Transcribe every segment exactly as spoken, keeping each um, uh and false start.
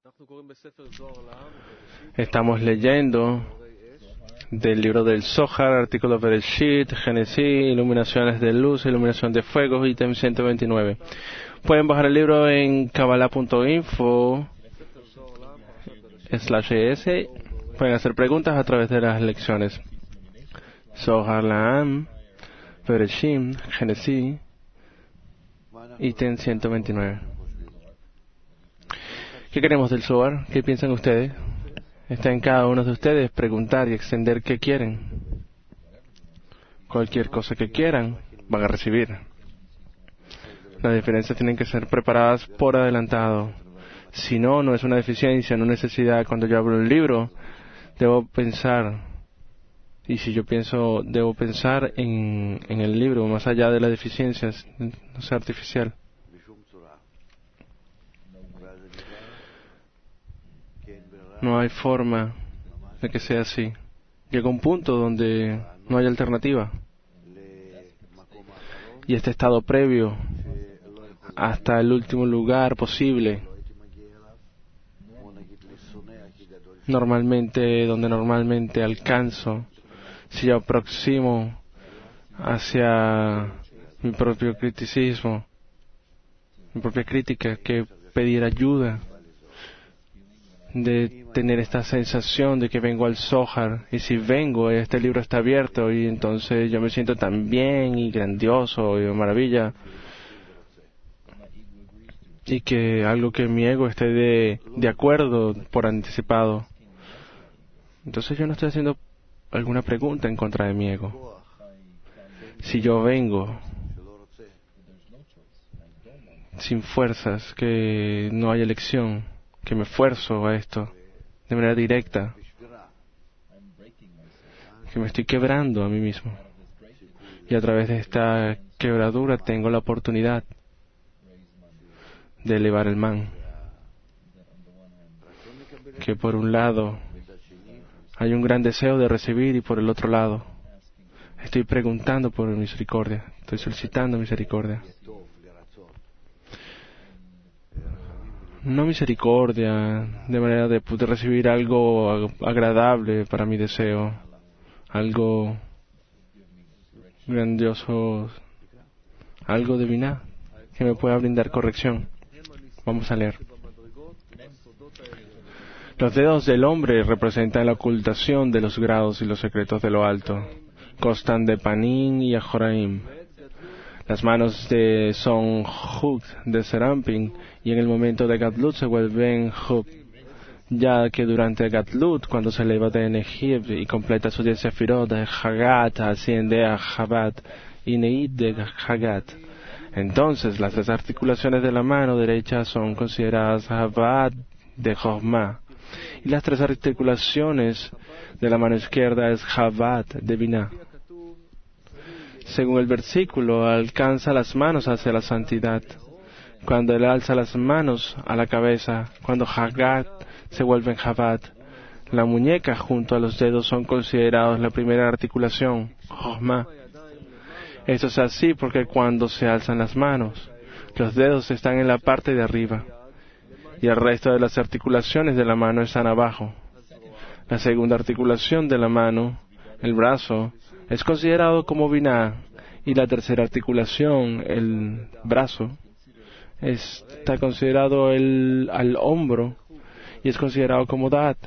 Estamos leyendo del libro del Zohar, artículos de Bereshit, Génesis, iluminaciones de luz, iluminación de fuego, ítem ciento veintinueve. Pueden bajar el libro en kabbalah punto info slash es. Pueden hacer preguntas a través de las lecciones. Zohar Laam, Bereshit, Génesis, ítem ciento veintinueve. ¿Qué queremos del Zohar? ¿Qué piensan ustedes? Está en cada uno de ustedes preguntar y extender qué quieren. Cualquier cosa que quieran, van a recibir. Las diferencias tienen que ser preparadas por adelantado. Si no, no es una deficiencia, no necesidad. Cuando yo abro un libro, debo pensar. Y si yo pienso, debo pensar en, en el libro, más allá de las deficiencias, no sea artificial. No hay forma de que sea así. Llega un punto donde no hay alternativa. Y este estado previo, hasta el último lugar posible, normalmente, donde normalmente alcanzo, si yo aproximo hacia mi propio criticismo, mi propia crítica, que pedir ayuda, de tener esta sensación de que vengo al Zohar, y si vengo, este libro está abierto, y entonces yo me siento tan bien y grandioso y de maravilla, y que algo que mi ego esté de, de acuerdo por anticipado. Entonces yo no estoy haciendo alguna pregunta en contra de mi ego. Si yo vengo sin fuerzas, que no hay elección, que me esfuerzo a esto de manera directa, que me estoy quebrando a mí mismo, y a través de esta quebradura tengo la oportunidad de elevar el man, que por un lado hay un gran deseo de recibir, y por el otro lado estoy preguntando por misericordia, estoy solicitando misericordia. No misericordia de manera de poder recibir algo agradable para mi deseo, algo grandioso, algo de Binah que me pueda brindar corrección. Vamos a leer. Los dedos del hombre representan la ocultación de los grados y los secretos de lo alto. Constan de Panim y Ajoraim. Las manos de son Hub de Serampin, y en el momento de Gatlut se vuelven Hub, ya que durante Gatlut, cuando se eleva de Nehiv y completa su diez sefirot de Hagat, asciende a Jabat y Neid de Hagat. Entonces las tres articulaciones de la mano derecha son consideradas Jabat de Jochma, y las tres articulaciones de la mano izquierda es Jabat de Binah. Según el versículo, alcanza las manos hacia la santidad. Cuando él alza las manos a la cabeza, cuando Hagat se vuelve en Jabat, la muñeca junto a los dedos son considerados la primera articulación, Jochma. Esto es así porque cuando se alzan las manos, los dedos están en la parte de arriba, y el resto de las articulaciones de la mano están abajo. La segunda articulación de la mano, el brazo, es considerado como Binah, y la tercera articulación, el brazo, está considerado el, al hombro, y es considerado como Dat.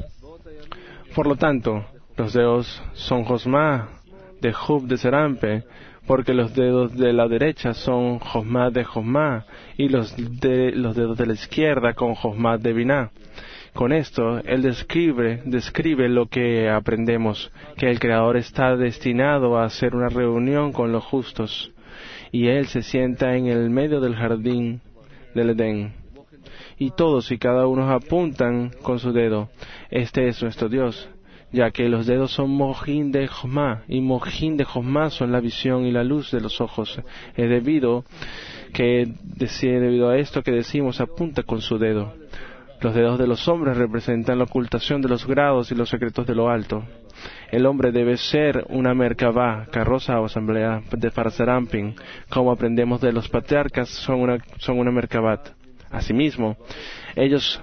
Por lo tanto, los dedos son Josma de Hub de Serampe, porque los dedos de la derecha son Josma de Josma, y los, de, los dedos de la izquierda con Josma de Binah. Con esto, él describe, describe lo que aprendemos, que el Creador está destinado a hacer una reunión con los justos, y él se sienta en el medio del jardín del Edén, y todos y cada uno apuntan con su dedo. Este es nuestro Dios, ya que los dedos son Mojín de Josma, y Mojín de Josma son la visión y la luz de los ojos. Es debido, que, debido a esto que decimos, apunta con su dedo. Los dedos de los hombres representan la ocultación de los grados y los secretos de lo alto. El hombre debe ser una Merkabah, carroza o asamblea de Farserampin, como aprendemos de los patriarcas, son una, son una Merkabat. Asimismo, ellos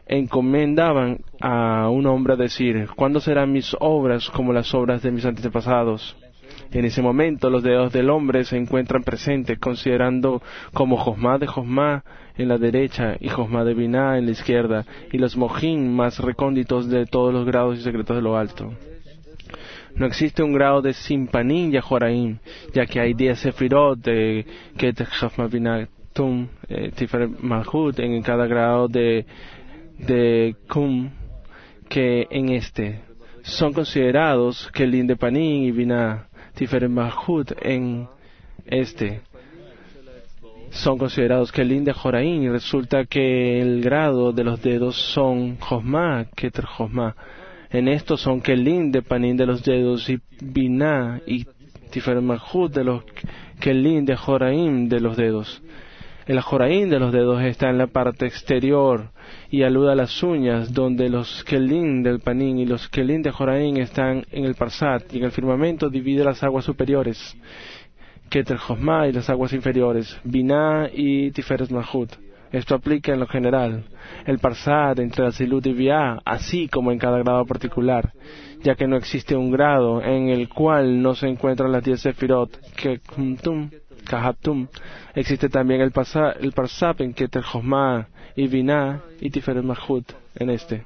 encomendaban a un hombre a decir: ¿cuándo serán mis obras como las obras de mis antepasados? En ese momento los dedos del hombre se encuentran presentes, considerando como Josma de Josma en la derecha y Josma de Binah en la izquierda, y los mojín más recónditos de todos los grados y secretos de lo alto. No existe un grado de Simpanim y Ajoraim, ya que hay diez sefirot de Keter Josma Binah Tum, eh, Tiferet Malhut en cada grado de, de Kum, que en este son considerados Kelim de Panim y Binah. Tiferet Malhut en este son considerados Kelim de Joraim, y resulta que el grado de los dedos son Josma, Keter Josma. En estos son Kelim de Panim de los dedos y Binah y Tiferet Malhut de los Kelim de Joraim de los dedos. El Joraim de los dedos está en la parte exterior y alude a las uñas, donde los Kelim del Panim y los Kelim de Joraim están en el Parsat, y en el firmamento divide las aguas superiores, Keter Josma, y las aguas inferiores, Binah y Tiferet Malhut. Esto aplica en lo general, el Parsat entre la Zilut y Biah, así como en cada grado particular, ya que no existe un grado en el cual no se encuentran las diez sefirot, que Kumtum, Kahatum. Existe también el Parsat, el Parsat en Keter Josma y Binah y Tiferet Malhut en este.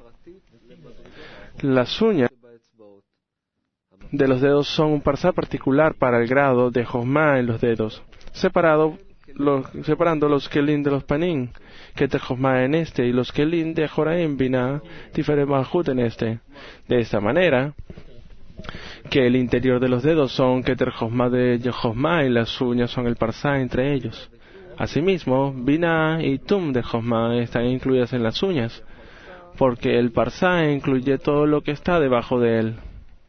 Las uñas de los dedos son un Parsat particular para el grado de Josma en los dedos, separado los, separando los Kelim de los Panim, Keter Josma en este, y los Kelim de Joraim, Binah, Tiferet Malhut en este. De esta manera, que el interior de los dedos son Keter Josma de Josma y las uñas son el Parsá entre ellos. Asimismo, Binah y Tum de Josma están incluidas en las uñas, porque el Parsá incluye todo lo que está debajo de él.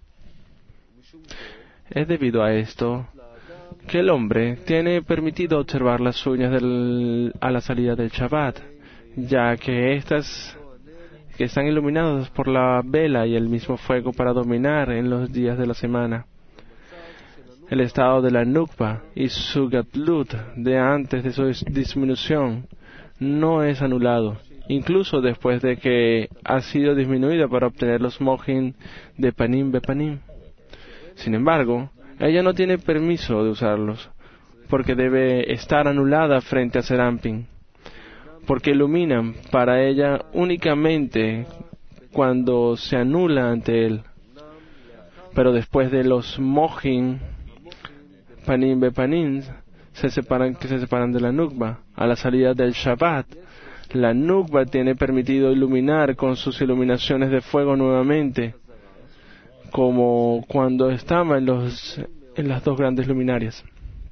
Es debido a esto que el hombre tiene permitido observar las uñas del, a la salida del Shabbat, ya que estas que están iluminados por la vela y el mismo fuego para dominar en los días de la semana. El estado de la Nukba y su Gatlut de antes de su disminución no es anulado, incluso después de que ha sido disminuida para obtener los Mohin de Panim Bepanim. Sin embargo, ella no tiene permiso de usarlos, porque debe estar anulada frente a Serampin, porque iluminan para ella únicamente cuando se anula ante él. Pero después de los Mohin, Panim Bepanim, se separan, que se separan de la Nukba, a la salida del Shabbat, la Nukba tiene permitido iluminar con sus iluminaciones de fuego nuevamente, como cuando estaba en, los, en las dos grandes luminarias.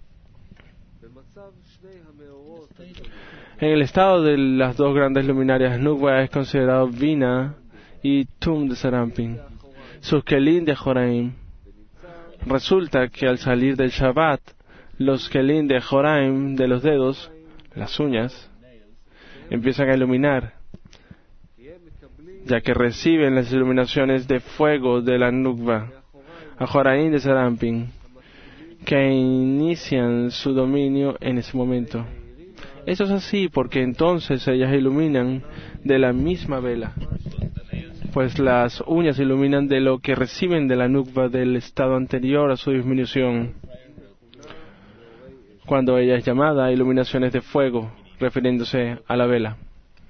En el estado de las dos grandes luminarias, Nukba es considerado Binah y Tum de Serampin, sus Kelim de Joraim. Resulta que al salir del Shabbat, los Kelim de Joraim de los dedos, las uñas, empiezan a iluminar, ya que reciben las iluminaciones de fuego de la Nukba, a Joraim de Serampin, que inician su dominio en ese momento. Esto es así porque entonces ellas iluminan de la misma vela, pues las uñas iluminan de lo que reciben de la Nukba del estado anterior a su disminución, cuando ella es llamada iluminaciones de fuego, refiriéndose a la vela.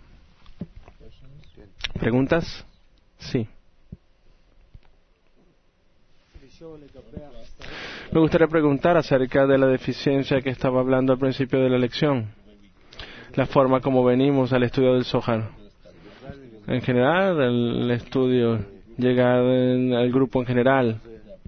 ¿Preguntas? Sí. Me gustaría preguntar acerca de la deficiencia que estaba hablando al principio de la lección, la forma como venimos al estudio del Zohar. En general, el estudio llega al grupo en general,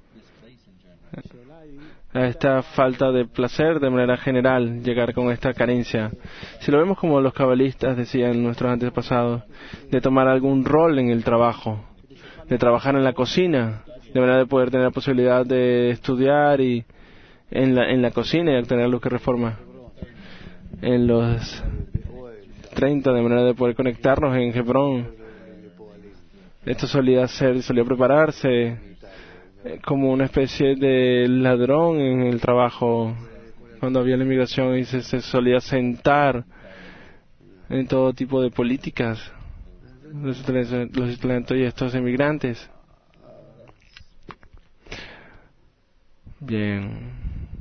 a esta falta de placer de manera general, llegar con esta carencia. Si lo vemos como los cabalistas decían nuestros antepasados, de tomar algún rol en el trabajo, de trabajar en la cocina, de manera de poder tener la posibilidad de estudiar y en la, en la cocina y obtener lo que reforma. En los treinta, de manera de poder conectarnos en Hebrón. Esto solía ser, solía prepararse como una especie de ladrón en el trabajo cuando había la inmigración, y se, se solía sentar en todo tipo de políticas los estudiantes, los estudiantes y estos emigrantes. Bien.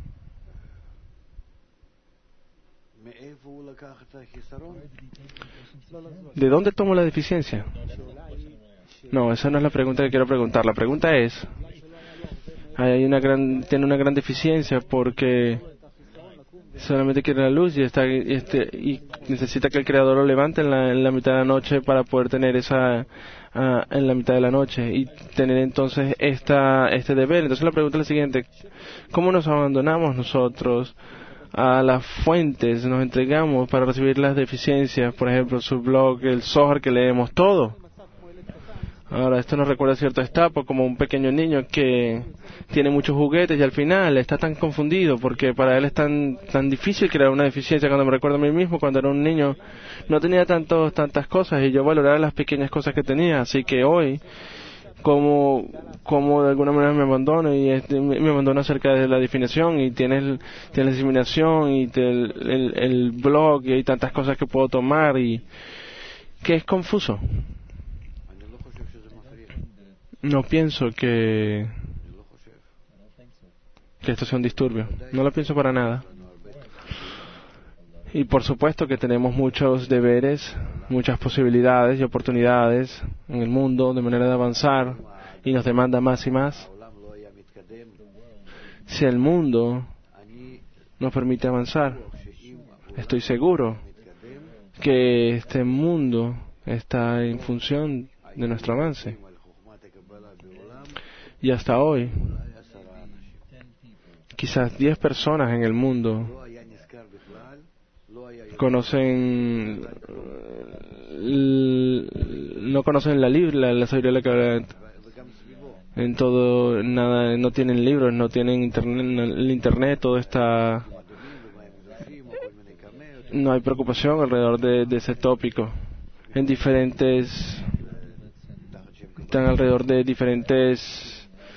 ¿De dónde tomo la deficiencia? No, esa no es la pregunta que quiero preguntar. La pregunta es, hay una gran, tiene una gran deficiencia porque solamente quiere la luz y está y, este, y necesita que el creador lo levante en la, en la mitad de la noche para poder tener esa uh, en la mitad de la noche y tener entonces esta este deber. Entonces la pregunta es la siguiente: ¿cómo nos abandonamos nosotros a las fuentes, nos entregamos para recibir las deficiencias? Por ejemplo, su blog, el Zohar que leemos, todo. Ahora, esto nos recuerda cierto estapo, como un pequeño niño que tiene muchos juguetes y al final está tan confundido porque para él es tan tan difícil crear una deficiencia. Cuando me recuerdo a mí mismo, cuando era un niño, no tenía tantos tantas cosas y yo valoraba las pequeñas cosas que tenía. Así que hoy, como como de alguna manera me abandono y este, me abandono acerca de la definición y tienes tienes la discriminación y te, el, el, el blog y hay tantas cosas que puedo tomar y que es confuso. No pienso que que esto sea un disturbio. No lo pienso para nada. Y por supuesto que tenemos muchos deberes, muchas posibilidades y oportunidades en el mundo de manera de avanzar y nos demanda más y más. Si el mundo nos permite avanzar, estoy seguro que este mundo está en función de nuestro avance. Y hasta hoy, quizás diez personas en el mundo conocen, no conocen la Biblia, la sabiduría de la Kabbalah. En todo, nada, no tienen libros, no tienen internet, el internet, todo está, no hay preocupación alrededor de, de ese tópico. En diferentes, están alrededor de diferentes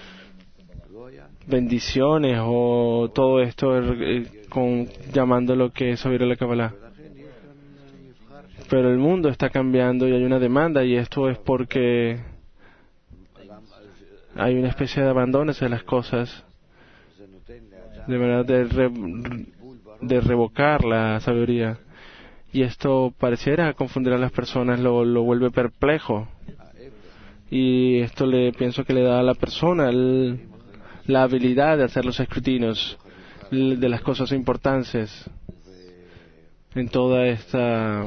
bendiciones o todo esto eh, con llamando lo que es sabiduría de la Kabbalah. Pero el mundo está cambiando y hay una demanda y esto es porque hay una especie de abandono de las cosas, de manera de, re, de revocar la sabiduría. Y esto pareciera confundir a las personas, lo, lo vuelve perplejo. Y esto le pienso que le da a la persona el, la habilidad de hacer los escrutinios de las cosas importantes en toda esta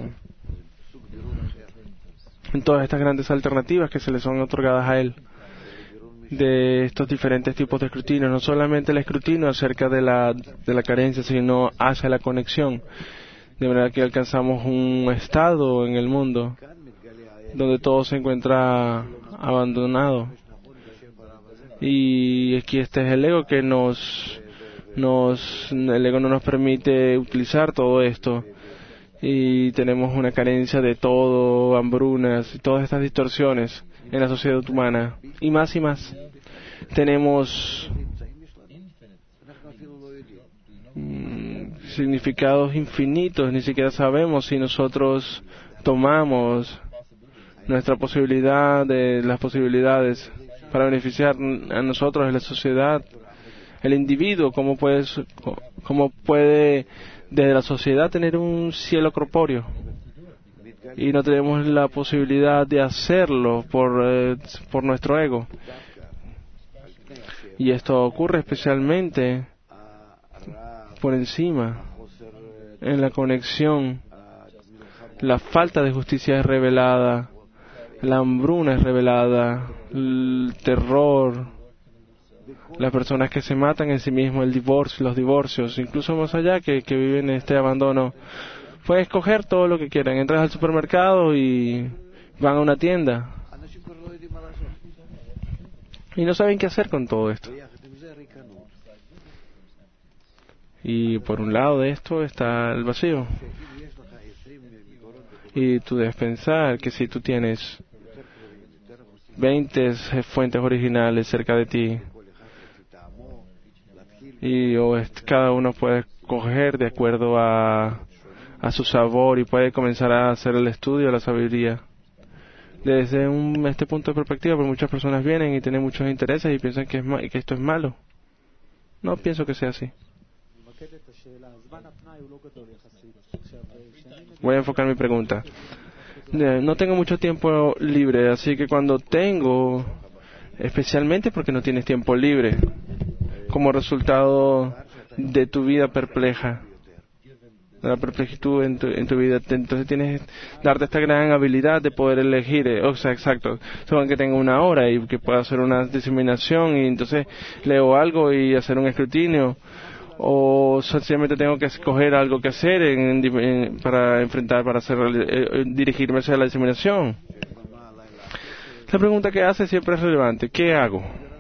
en todas estas grandes alternativas que se le son otorgadas a él de estos diferentes tipos de escrutinio, no solamente el escrutinio acerca de la de la carencia, sino hacia la conexión, de manera que alcanzamos un estado en el mundo donde todo se encuentra abandonado. Y aquí este es el ego que nos nos el ego no nos permite utilizar todo esto y tenemos una carencia de todo, hambrunas y todas estas distorsiones en la sociedad humana y más y más. Tenemos mm, significados infinitos, ni siquiera sabemos si nosotros tomamos nuestra posibilidad de las posibilidades para beneficiar a nosotros, a la sociedad, el individuo, cómo puede, cómo puede desde la sociedad tener un cielo corpóreo y no tenemos la posibilidad de hacerlo por, eh, por nuestro ego. Y esto ocurre especialmente por encima, en la conexión. La falta de justicia es revelada, la hambruna es revelada, el terror, las personas que se matan en sí mismos, el divorcio, los divorcios, incluso más allá que, que viven este abandono. Pueden escoger todo lo que quieran, entran al supermercado y van a una tienda y no saben qué hacer con todo esto. Y por un lado de esto está el vacío. Y tú debes pensar que si tú tienes veinte fuentes originales cerca de ti, y o es, cada uno puede escoger de acuerdo a, a su sabor y puede comenzar a hacer el estudio de la sabiduría. desde un, este punto de perspectiva, porque muchas personas vienen y tienen muchos intereses y piensan que, es ma que esto es malo. No pienso que sea así. Voy a enfocar mi pregunta. No tengo mucho tiempo libre, así que cuando tengo, especialmente porque no tienes tiempo libre, como resultado de tu vida perpleja, de la perplejitud en tu, en tu vida, entonces tienes que darte esta gran habilidad de poder elegir, eh, o sea, exacto, según que tenga una hora y que pueda hacer una diseminación y entonces leo algo y hacer un escrutinio, o sencillamente tengo que escoger algo que hacer en, en, para enfrentar, para hacer, eh, dirigirme hacia la diseminación. La pregunta que hace siempre es relevante. ¿Qué hago?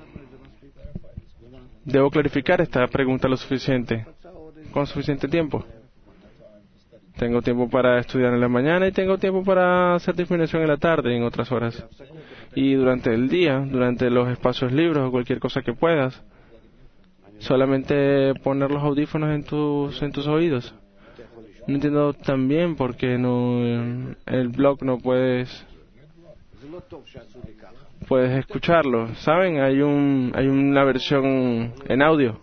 Debo clarificar esta pregunta lo suficiente, con suficiente tiempo. Tengo tiempo para estudiar en la mañana y tengo tiempo para hacer diseminación en la tarde, en otras horas. Y durante el día, durante los espacios libres o cualquier cosa que puedas, solamente poner los audífonos en tus en tus oídos. No entiendo también por qué no el blog no puedes puedes escucharlo. ¿Saben? Hay un hay una versión en audio.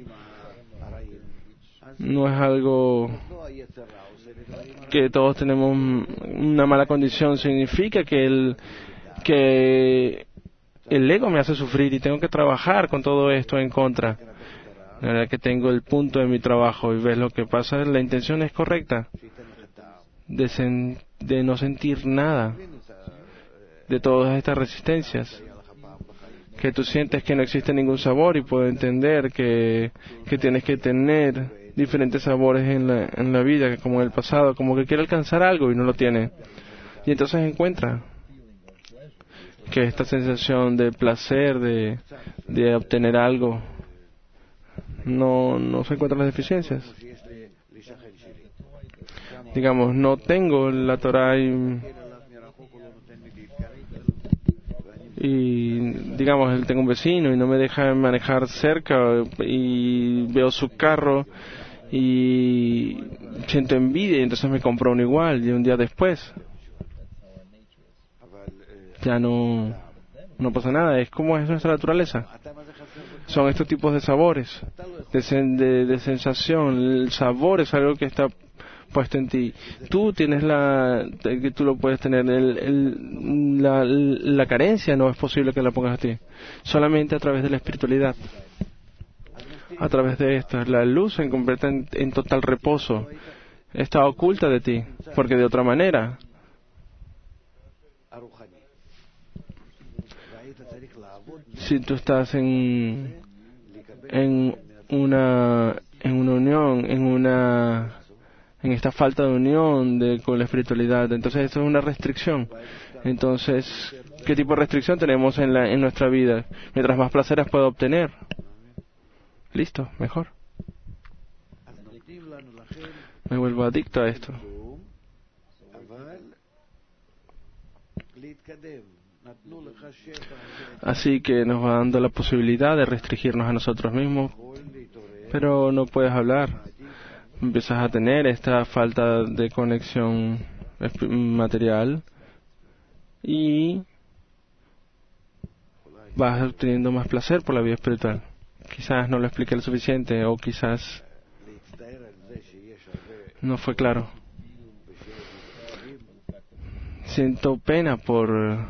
No es algo que todos tenemos una mala condición. Significa que el que el ego me hace sufrir y tengo que trabajar con todo esto en contra. La verdad que tengo el punto de mi trabajo y ves lo que pasa, la intención es correcta de, sen, de no sentir nada de todas estas resistencias, que tú sientes que no existe ningún sabor y puedo entender que, que tienes que tener diferentes sabores en la, en la vida, como en el pasado, como que quiere alcanzar algo y no lo tiene, y entonces encuentra que esta sensación de placer, de, de obtener algo, no no se encuentran las deficiencias. Digamos, no tengo la Torah y, y digamos, él tengo un vecino y no me deja manejar cerca y veo su carro y siento envidia y entonces me compro uno igual y un día después ya no no pasa nada. Es como es nuestra naturaleza. Son estos tipos de sabores, de, sen, de, de sensación. El sabor es algo que está puesto en ti. Tú tienes la, que tú lo puedes tener. El, el, la, la carencia no es posible que la pongas a ti. Solamente a través de la espiritualidad. A través de esto, la luz se convierte en, en total reposo. Está oculta de ti, porque de otra manera si tú estás en en una en una unión, en una en esta falta de unión de, con la espiritualidad, entonces esto es una restricción. Entonces, ¿qué tipo de restricción tenemos en la en nuestra vida? Mientras más placeres puedo obtener, listo, mejor. Me vuelvo adicto a esto. Así que nos va dando la posibilidad de restringirnos a nosotros mismos, pero no puedes hablar. Empiezas a tener esta falta de conexión material y vas obteniendo más placer por la vida espiritual. Quizás no lo expliqué lo suficiente o quizás no fue claro. Siento pena por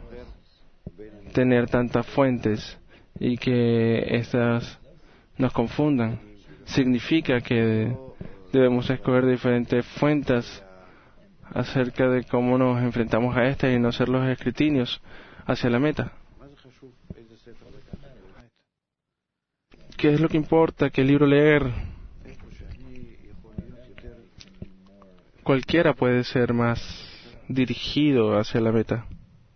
tener tantas fuentes y que estas nos confundan. Significa que debemos escoger diferentes fuentes acerca de cómo nos enfrentamos a estas y no ser los escrutinios hacia la meta. ¿Qué es lo que importa? ¿Qué libro leer? Cualquiera puede ser más dirigido hacia la meta.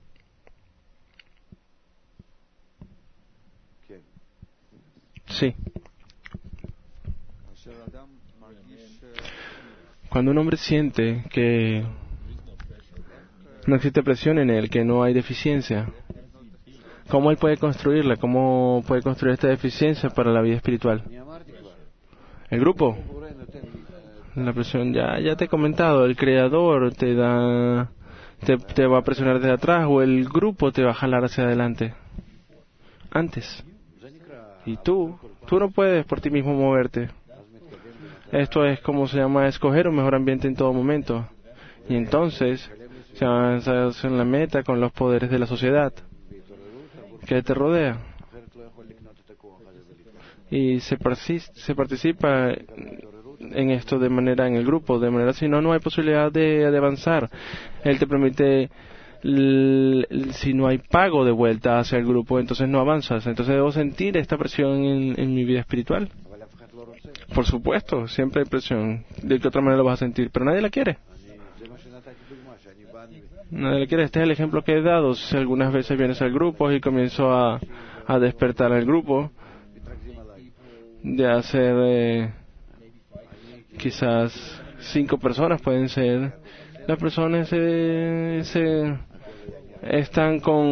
Sí. Cuando un hombre siente que no existe presión en él, que no hay deficiencia, ¿cómo él puede construirla? ¿Cómo puede construir esta deficiencia para la vida espiritual? El grupo. La presión, ya, ya te he comentado, el Creador te da, te, te va a presionar desde atrás o el grupo te va a jalar hacia adelante antes. Y tú, tú no puedes por ti mismo moverte. Esto es como se llama escoger un mejor ambiente en todo momento. Y entonces se avanza en la meta con los poderes de la sociedad que te rodea. Y se, se participa en esto de manera, en el grupo, de manera, si no, no hay posibilidad de, de avanzar. Él te permite, l, l, si no hay pago de vuelta hacia el grupo, entonces no avanzas. Entonces debo sentir esta presión en, en mi vida espiritual. Por supuesto, siempre hay presión. ¿De qué otra manera lo vas a sentir? Pero nadie la quiere. Nadie la quiere. Este es el ejemplo que he dado. Si algunas veces vienes al grupo y comienzo a, a despertar al grupo, de hacer eh, quizás cinco personas pueden ser, las personas se, se están con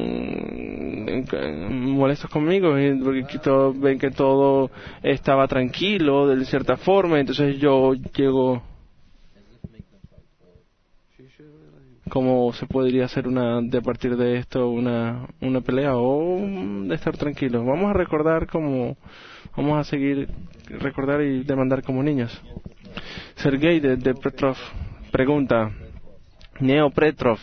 molestos conmigo porque todo, ven que todo estaba tranquilo de cierta forma, entonces yo llego. ¿Cómo se podría hacer una de a partir de esto una una pelea o de estar tranquilos? Vamos a recordar como vamos a seguir recordar y demandar como niños. Sergei de, de Petrov pregunta, Neo Petrov,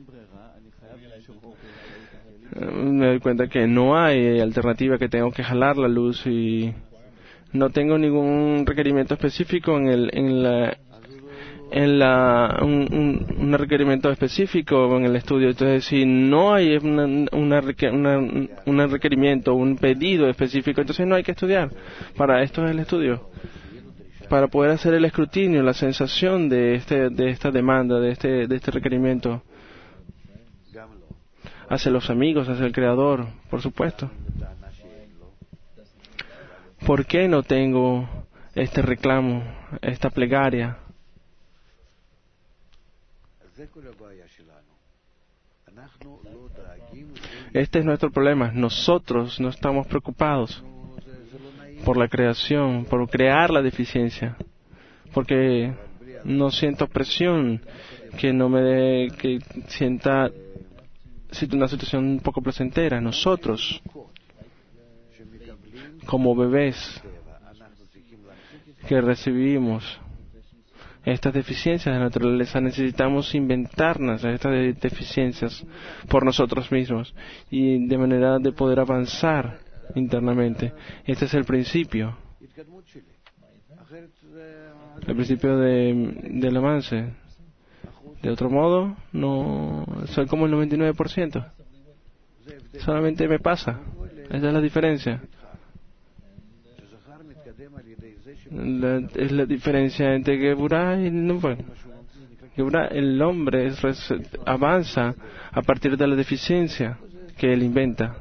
me doy cuenta que no hay alternativa, que tengo que jalar la luz y no tengo ningún requerimiento específico en el en la en la un, un, un requerimiento específico en el estudio. Entonces, si no hay una, una, una, un requerimiento, un pedido específico, entonces no hay que estudiar. Para esto es el estudio, para poder hacer el escrutinio, la sensación de este de esta demanda, de este de este requerimiento hacia los amigos, hacia el Creador, por supuesto. ¿Por qué no tengo este reclamo, esta plegaria? Este es nuestro problema. Nosotros no estamos preocupados por la creación, por crear la deficiencia, porque no siento presión que no me dé, que sienta una situación un poco placentera. Nosotros, como bebés que recibimos estas deficiencias de la naturaleza, necesitamos inventarnos estas deficiencias por nosotros mismos y de manera de poder avanzar internamente. Este es el principio, el principio de, del avance. De otro modo, no soy como el noventa y nueve por ciento. Solamente me pasa. Esa es la diferencia. La, es la diferencia entre Geburah y Nubar. Geburah, el hombre es, avanza a partir de la deficiencia que él inventa.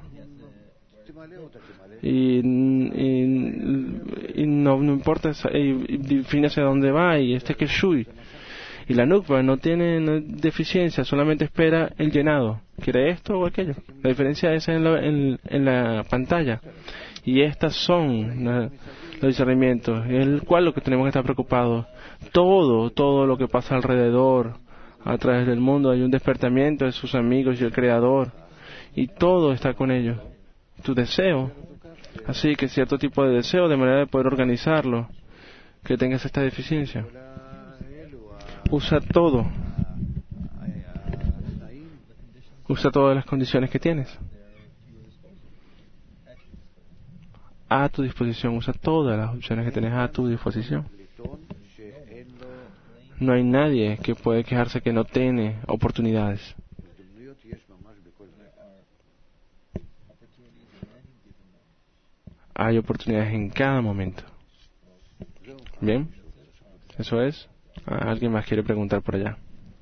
Y, y, y no, no importa, y, y define hacia dónde va, y este que es Shui. Y la Nukva no tiene no, deficiencia, solamente espera el llenado. ¿Quiere esto o aquello? La diferencia es en la, en, en la pantalla. Y estas son la, los discernimientos, el cual lo que tenemos que estar preocupados. Todo, todo lo que pasa alrededor, a través del mundo, hay un despertamiento de sus amigos y el Creador. Y todo está con ellos. Tu deseo. Así que cierto tipo de deseo, de manera de poder organizarlo, que tengas esta deficiencia. Usa todo. Usa todas las condiciones que tienes a tu disposición. Usa todas las opciones que tienes a tu disposición. No hay nadie que puede quejarse que no tiene oportunidades. Hay oportunidades en cada momento. Bien, eso es. ¿Alguien más quiere preguntar por allá?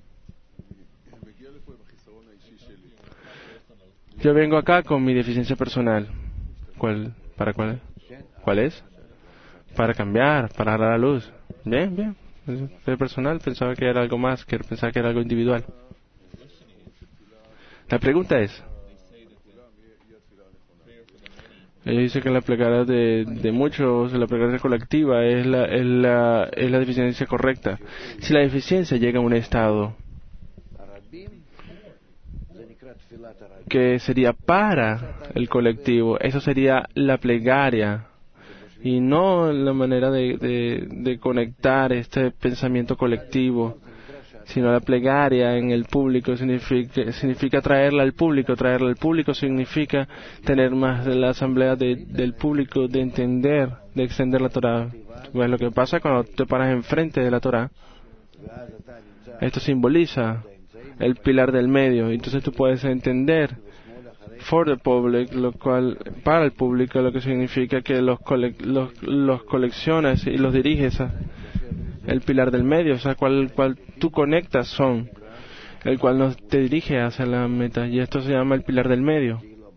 Yo vengo acá con mi deficiencia personal. ¿Cuál? ¿Para cuál? ¿Cuál es? Para cambiar, para dar la luz. Bien, bien. Es personal, pensaba que era algo más, que pensaba que era algo individual. La pregunta es, ellos dicen que la plegaria de, de muchos, la plegaria colectiva es la, es, la, es la deficiencia correcta. Si la deficiencia llega a un estado que sería para el colectivo. Eso sería la plegaria y no la manera de, de, de conectar este pensamiento colectivo, sino la plegaria en el público significa, significa traerla al público. Traerla al público significa tener más de la asamblea de, del público, de entender, de extender la Torah. Pues lo que pasa cuando te paras enfrente de la Torah, esto simboliza el pilar del medio. Entonces tú puedes entender for the public, lo cual para el público, lo que significa que los, cole, los, los coleccionas y los diriges a el pilar del medio, o sea, cual, cual tú conectas son, el cual nos te dirige hacia la meta, y esto se llama el pilar del medio.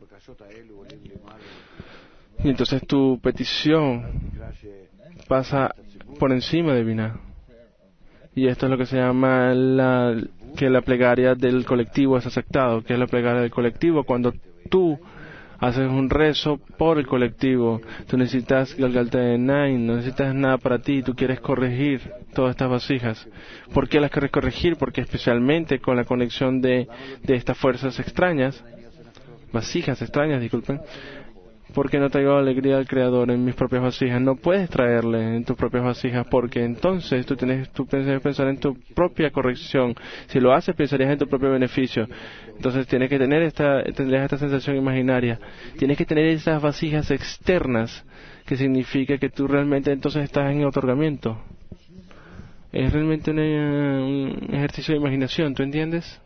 Y entonces tu petición pasa por encima de Binah. Y esto es lo que se llama la, que la plegaria del colectivo es aceptado, que es la plegaria del colectivo. Cuando tú haces un rezo por el colectivo, tú necesitas Galgalta de Nain, no necesitas nada para ti, tú quieres corregir todas estas vasijas. ¿Por qué las quieres corregir? Porque especialmente con la conexión de, de estas fuerzas extrañas, vasijas extrañas, disculpen, porque no traigo alegría al Creador en mis propias vasijas. No puedes traerle en tus propias vasijas, porque entonces tú tienes, tú piensas pensar en tu propia corrección. Si lo haces, pensarías en tu propio beneficio. Entonces tienes que tener esta, tendrías esta sensación imaginaria. Tienes que tener esas vasijas externas, que significa que tú realmente entonces estás en otorgamiento. Es realmente una, un ejercicio de imaginación, ¿tú entiendes?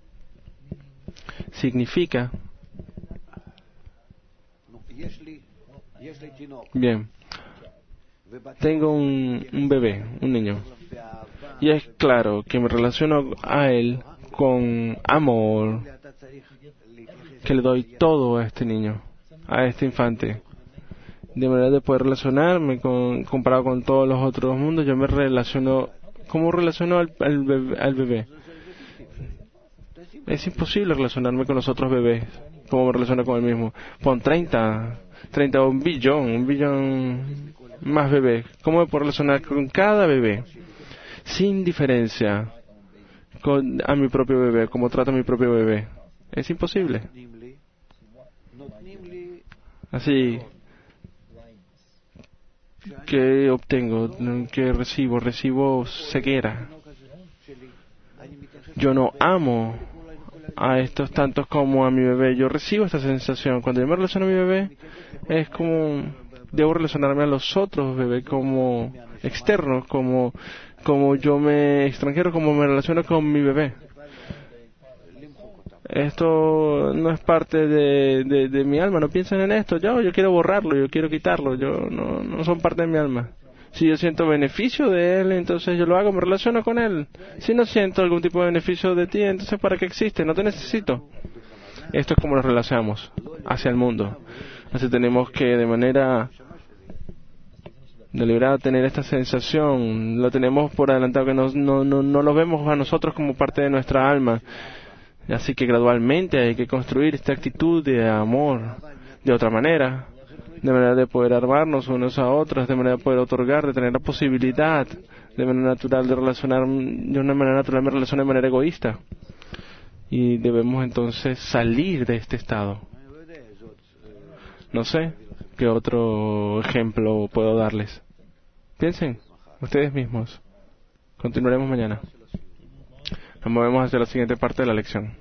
Significa... Bien, tengo un, un bebé, un niño, y es claro que me relaciono a él con amor, que le doy todo a este niño, a este infante, de manera de poder relacionarme con, comparado con todos los otros mundos. Yo me relaciono, ¿cómo relaciono al, al, bebé, al bebé? Es imposible relacionarme con los otros bebés como me relaciono con el mismo. Pon treinta, treinta o un billón, un billón más bebés. ¿Cómo me puedo relacionar con cada bebé? Sin diferencia con, a mi propio bebé, como trato a mi propio bebé. Es imposible. Así que obtengo, que recibo, recibo ceguera. Yo no amo a estos tantos como a mi bebé. Yo recibo esta sensación. Cuando yo me relaciono a mi bebé, es como debo relacionarme a los otros bebés como externos, como como yo me extranjero, como me relaciono con mi bebé. Esto no es parte de, de, de mi alma. No piensen en esto. Yo yo quiero borrarlo, yo quiero quitarlo. Yo no no son parte de mi alma. Si yo siento beneficio de él, entonces yo lo hago, me relaciono con él. Si no siento algún tipo de beneficio de ti, entonces ¿para qué existe? No te necesito. Esto es como nos relacionamos hacia el mundo. Así tenemos que de manera deliberada tener esta sensación. Lo tenemos por adelantado, que no, no, no, no lo vemos a nosotros como parte de nuestra alma. Así que gradualmente hay que construir esta actitud de amor de otra manera. De manera de poder armarnos unos a otros, de manera de poder otorgar, de tener la posibilidad, de manera natural de relacionar, de una manera natural me relaciono de manera egoísta. Y debemos entonces salir de este estado. No sé qué otro ejemplo puedo darles. Piensen, ustedes mismos. Continuaremos mañana. Nos movemos hacia la siguiente parte de la lección.